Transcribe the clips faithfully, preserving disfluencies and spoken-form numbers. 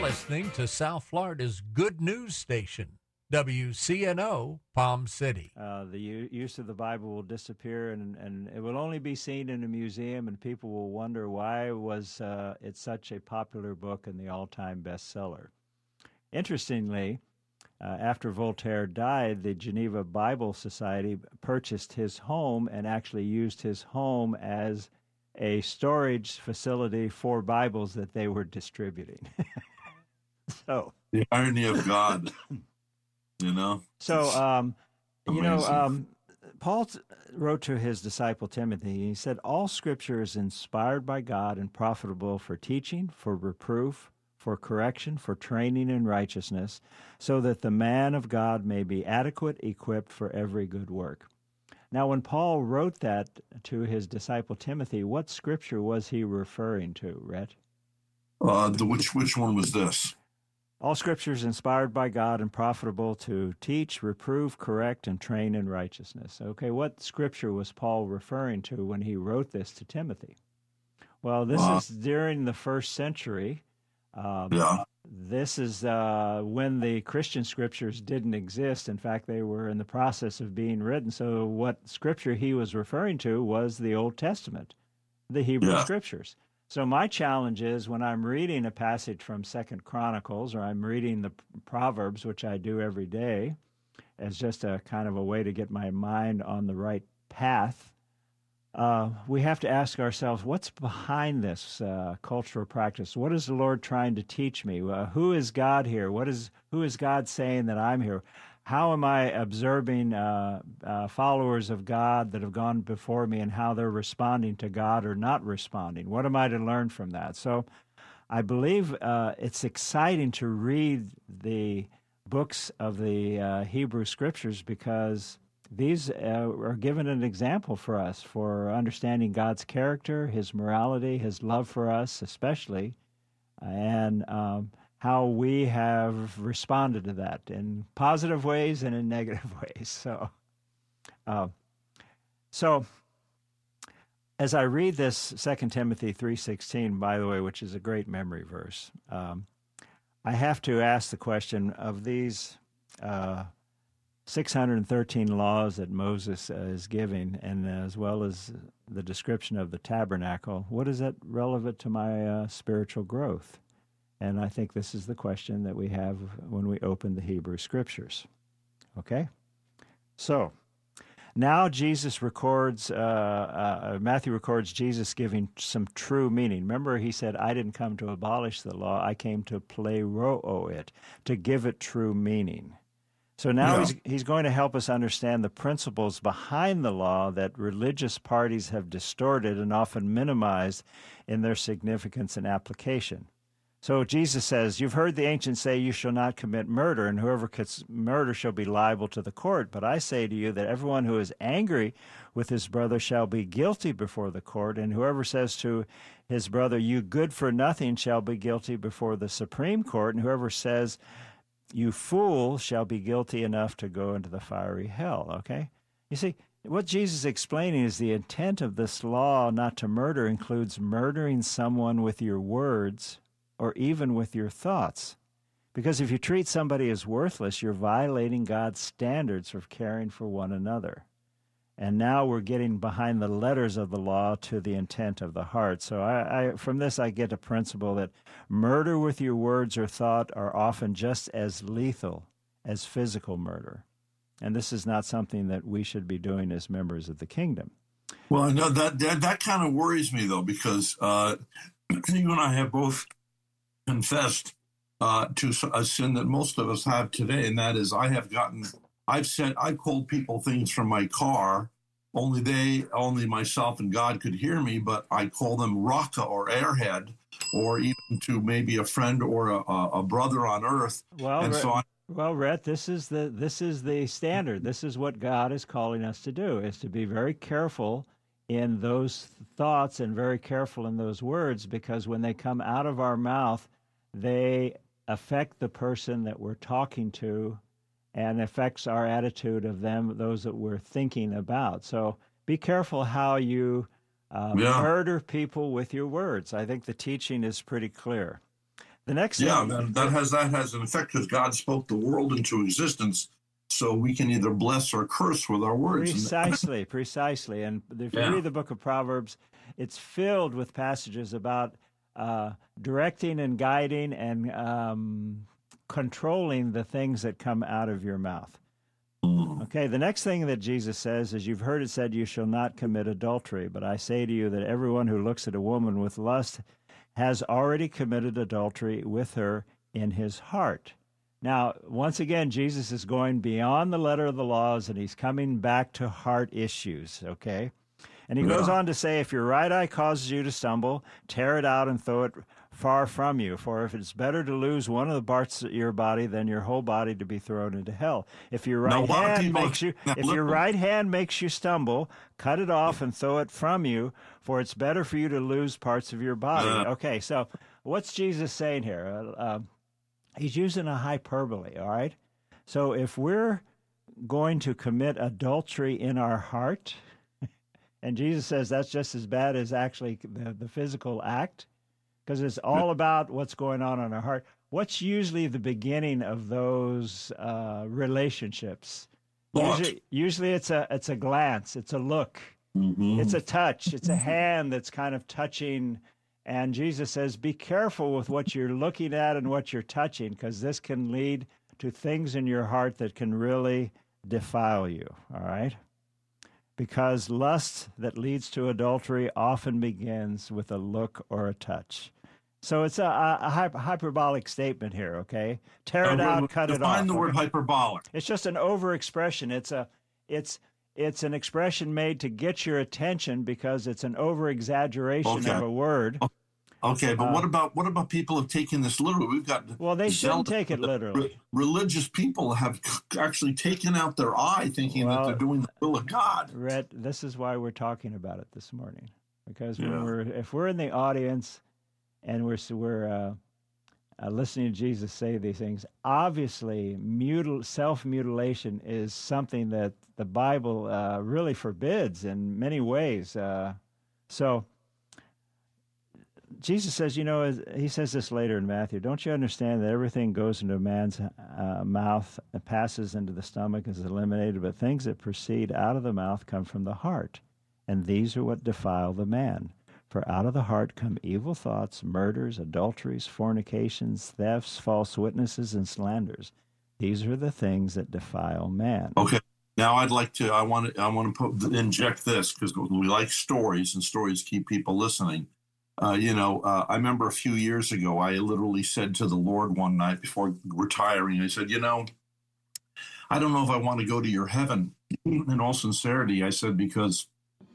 listening to South Florida's Good News Station, W C N O, Palm City. Uh, the u- use of the Bible will disappear, and, and it will only be seen in a museum, and people will wonder why was uh, it such a popular book and the all-time bestseller. Interestingly, uh, after Voltaire died, the Geneva Bible Society purchased his home and actually used his home as a storage facility for Bibles that they were distributing. so the irony of God, you know. So, um, you know, Amazing. um, Paul t- wrote to his disciple Timothy. He said, "All Scripture is inspired by God and profitable for teaching, for reproof, for correction, for training in righteousness, so that the man of God may be adequate, equipped for every good work." Now, when Paul wrote that to his disciple Timothy, what Scripture was he referring to, Rhett? Uh, the, which which one was this? All Scripture is inspired by God and profitable to teach, reprove, correct, and train in righteousness. Okay, what Scripture was Paul referring to when he wrote this to Timothy? Well, this Uh, is during the first century. Um, yeah. This is uh, when the Christian Scriptures didn't exist. In fact, they were in the process of being written. So what Scripture he was referring to was the Old Testament, the Hebrew Yeah. Scriptures. So my challenge is when I'm reading a passage from Second Chronicles or I'm reading the Proverbs, which I do every day, as just a kind of a way to get my mind on the right path, uh, we have to ask ourselves, what's behind this uh, cultural practice? What is the Lord trying to teach me? Uh, who is God here? What is who is God saying that I'm here? How am I observing uh, uh, followers of God that have gone before me and how they're responding to God or not responding? What am I to learn from that? So I believe uh, it's exciting to read the books of the uh, Hebrew Scriptures because these uh, are given an example for us for understanding God's character, His morality, His love for us especially, and um, how we have responded to that in positive ways and in negative ways. So, uh, so as I read this Second Timothy three sixteen, by the way, which is a great memory verse, um, I have to ask the question of these uh, six hundred thirteen laws that Moses uh, is giving, and as well as the description of the tabernacle, what is that relevant to my uh, spiritual growth? And I think this is the question that we have when we open the Hebrew Scriptures. Okay? So, now Jesus records, uh, uh, Matthew records Jesus giving some true meaning. Remember, he said, I didn't come to abolish the law, I came to pleroo it, to give it true meaning. So now Yeah. he's, he's going to help us understand the principles behind the law that religious parties have distorted and often minimized in their significance and application. So Jesus says, you've heard the ancients say you shall not commit murder, and whoever commits murder shall be liable to the court. But I say to you that everyone who is angry with his brother shall be guilty before the court, and whoever says to his brother, you good for nothing, shall be guilty before the Supreme Court, and whoever says, you fool, shall be guilty enough to go into the fiery hell. Okay? You see, what Jesus is explaining is the intent of this law not to murder includes murdering someone with your words or even with your thoughts. Because if you treat somebody as worthless, you're violating God's standards for caring for one another. And now we're getting behind the letters of the law to the intent of the heart. So I, I, from this, I get a principle that murder with your words or thought are often just as lethal as physical murder. And this is not something that we should be doing as members of the kingdom. Well, I know that that, that kind of worries me though, because uh, you and I have both confessed uh, to a sin that most of us have today, and that is I have gotten, I've said, I've called people things from my car, only they, only myself and God could hear me, but I call them raka or airhead, or even to maybe a friend or a, a brother on earth. Well, and so I, well, Rhett, this is the this is the standard. This is what God is calling us to do: is to be very careful in those thoughts and very careful in those words, because when they come out of our mouth, they affect the person that we're talking to and affects our attitude of them, those that we're thinking about. So be careful how you uh, Yeah. murder people with your words. I think the teaching is pretty clear. The next Yeah, thing, that, that has that has an effect because God spoke the world into existence, so we can either bless or curse with our words. Precisely, precisely. And if you Yeah. read the book of Proverbs, it's filled with passages about uh, directing and guiding and um, controlling the things that come out of your mouth. Okay, the next thing that Jesus says is, you've heard it said, you shall not commit adultery. But I say to you that everyone who looks at a woman with lust has already committed adultery with her in his heart. Now, once again, Jesus is going beyond the letter of the laws, and he's coming back to heart issues, okay? And he Yeah. goes on to say, if your right eye causes you to stumble, tear it out and throw it far from you. For if it's better to lose one of the parts of your body than your whole body to be thrown into hell. If your Now, right a lot of hand people- makes you, now, if your look- right hand makes you stumble, cut it off and throw it from you. For it's better for you to lose parts of your body. Uh. Okay, so what's Jesus saying here? Uh, uh, he's using a hyperbole. All right. So if we're going to commit adultery in our heart, and Jesus says that's just as bad as actually the, the physical act, because it's all about what's going on in our heart. What's usually the beginning of those uh, relationships? Thought. Usually, usually it's a it's a glance, it's a look, Mhm. it's a touch, it's a hand that's kind of touching. And Jesus says, be careful with what you're looking at and what you're touching, because this can lead to things in your heart that can really defile you. All right. Because lust that leads to adultery often begins with a look or a touch. So it's a, a, a hyper, hyperbolic statement here, okay? Tear it Uh, out, cut it off. Define the word okay? hyperbolic. It's just an overexpression. It's a, it's, it's an expression made to get your attention because it's an overexaggeration Okay. of a word. Okay, but Uh, what about what about people have taken this literally? We've got Well, they shouldn't zealous- take it literally. re- religious people have actually taken out their eye, thinking Well, that they're doing the will of God. Rhett, this is why we're talking about it this morning, because when Yeah. we're if we're in the audience and we're we're uh, uh, listening to Jesus say these things, obviously mutil- self-mutilation is something that the Bible uh, really forbids in many ways. Uh, so Jesus says, you know, as- he says this later in Matthew, don't you understand that everything goes into a man's uh, mouth and passes into the stomach is eliminated, but things that proceed out of the mouth come from the heart, and these are what defile the man. For out of the heart come evil thoughts, murders, adulteries, fornications, thefts, false witnesses, and slanders. These are the things that defile man. Okay, now I'd like to. I want to. I want to put, inject this because we like stories, and stories keep people listening. Uh, you know, uh, I remember a few years ago, I literally said to the Lord one night before retiring, I said, you know, I don't know if I want to go to your heaven. In all sincerity, I said, because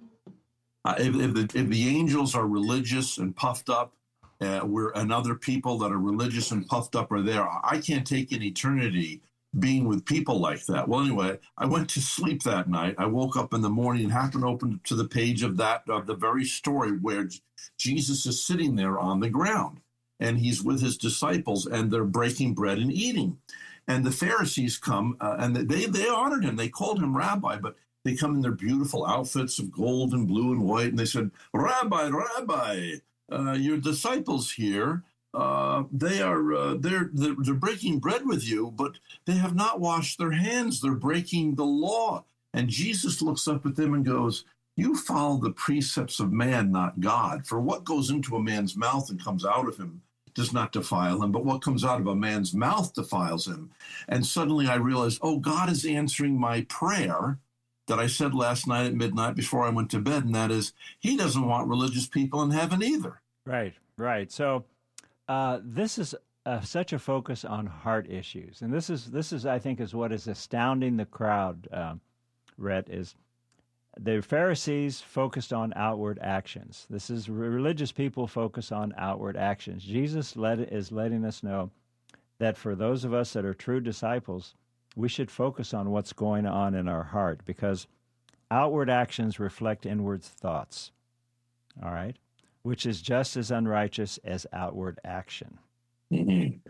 uh, if, if, the, if the angels are religious and puffed up, uh, we're, and other people that are religious and puffed up are there, I can't take an eternity being with people like that. Well, anyway, I went to sleep that night. I woke up in the morning and happened to open to the page of that, of the very story where Jesus is sitting there on the ground and he's with his disciples and they're breaking bread and eating. And the Pharisees come uh, and they, they honored him. They called him rabbi, but they come in their beautiful outfits of gold and blue and white. And they said, Rabbi, Rabbi, uh, your disciples here, Uh, they are uh, they're, they're they're breaking bread with you, but they have not washed their hands. They're breaking the law. And Jesus looks up at them and goes, you follow the precepts of man, not God. For what goes into a man's mouth and comes out of him does not defile him, but what comes out of a man's mouth defiles him. And suddenly I realized, oh, God is answering my prayer that I said last night at midnight before I went to bed, and that is, he doesn't want religious people in heaven either. Right, right. So uh, this is uh, such a focus on heart issues, and this is this is I think is what is astounding the crowd. Uh, Rhett, is the Pharisees focused on outward actions. This is religious people focus on outward actions. Jesus let, is letting us know that for those of us that are true disciples, we should focus on what's going on in our heart, because outward actions reflect inward thoughts. All right. Which is just as unrighteous as outward action. Mm-hmm.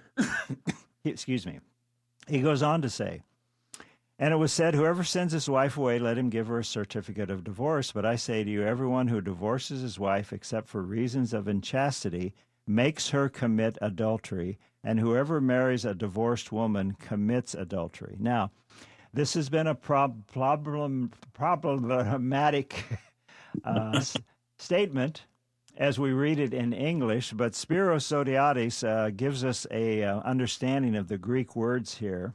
Excuse me. He goes on to say, and it was said, whoever sends his wife away, let him give her a certificate of divorce. But I say to you, everyone who divorces his wife except for reasons of inchastity makes her commit adultery, and whoever marries a divorced woman commits adultery. Now, this has been a prob- problem, problematic uh, s- statement as we read it in English, but Spiros Zodhiates uh, gives us a uh, understanding of the Greek words here.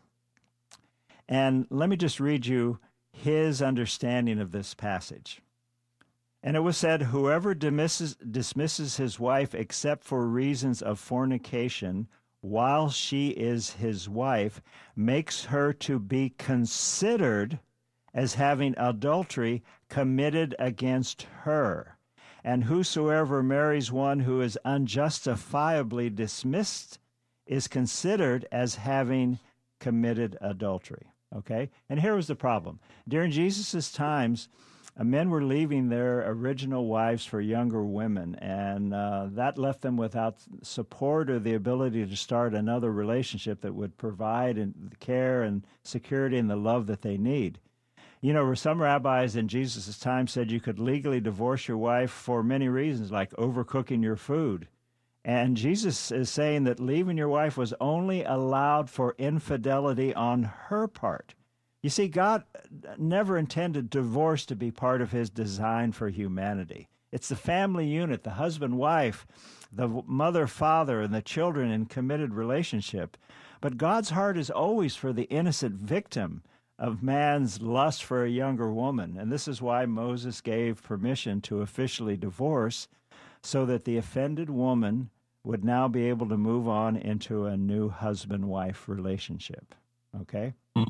And let me just read you his understanding of this passage. And it was said, whoever dismisses, dismisses his wife except for reasons of fornication while she is his wife makes her to be considered as having adultery committed against her. And whosoever marries one who is unjustifiably dismissed is considered as having committed adultery. Okay? And here was the problem. During Jesus' times, uh, men were leaving their original wives for younger women, and uh, that left them without support or the ability to start another relationship that would provide and the care and security and the love that they need. You know, some rabbis in Jesus' time said you could legally divorce your wife for many reasons, like overcooking your food. And Jesus is saying that leaving your wife was only allowed for infidelity on her part. You see, God never intended divorce to be part of his design for humanity. It's the family unit, the husband, wife, the mother, father, and the children in committed relationship. But God's heart is always for the innocent victim of man's lust for a younger woman. And this is why Moses gave permission to officially divorce, so that the offended woman would now be able to move on into a new husband-wife relationship. Okay? Mm.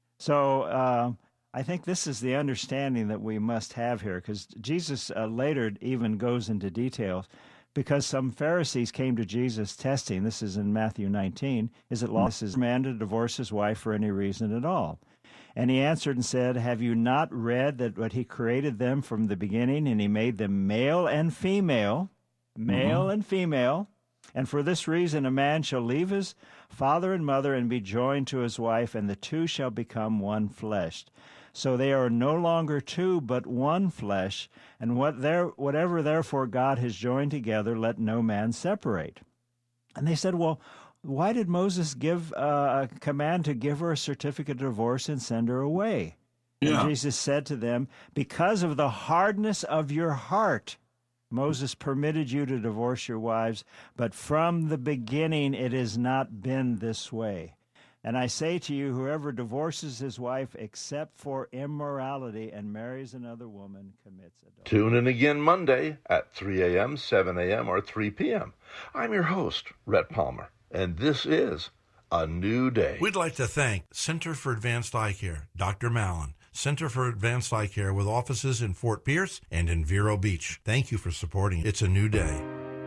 So uh, I think this is the understanding that we must have here, because Jesus uh, later even goes into details, because some Pharisees came to Jesus testing, this is in Matthew nineteen, is it lawful for a man to divorce his wife for any reason at all? And he answered and said, have you not read that what he created them from the beginning, and he made them male and female, male mm-hmm. and female, and for this reason a man shall leave his father and mother and be joined to his wife, and the two shall become one flesh. So they are no longer two, but one flesh, and what there, whatever therefore God has joined together, let no man separate. And they said, well, why did Moses give uh, a command to give her a certificate of divorce and send her away? Yeah. And Jesus said to them, because of the hardness of your heart, Moses permitted you to divorce your wives, but from the beginning it has not been this way. And I say to you, whoever divorces his wife except for immorality and marries another woman commits adultery. Tune in again Monday at three a.m., seven a.m., or three p.m. I'm your host, Rhett Palmer, and this is A New Day. We'd like to thank Center for Advanced Eye Care, Doctor Mallon, Center for Advanced Eye Care with offices in Fort Pierce and in Vero Beach. Thank you for supporting It's a New Day.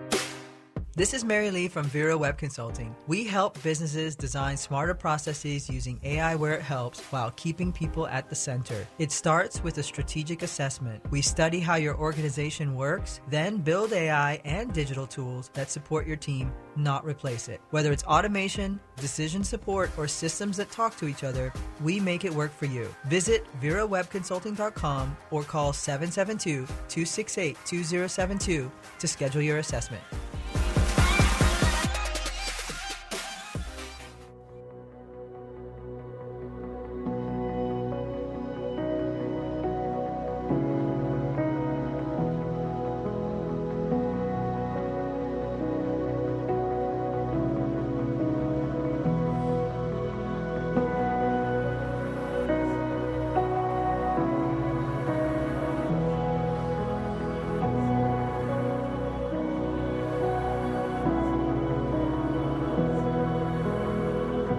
This is Mary Lee from Vero Web Consulting. We help businesses design smarter processes using A I where it helps while keeping people at the center. It starts with a strategic assessment. We study how your organization works, then build A I and digital tools that support your team, not replace it. Whether it's automation, decision support, or systems that talk to each other, we make it work for you. Visit vero web consulting dot com or call seven seven two, two six eight, two zero seven two to schedule your assessment.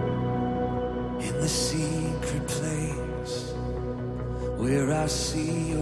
In the secret place where I see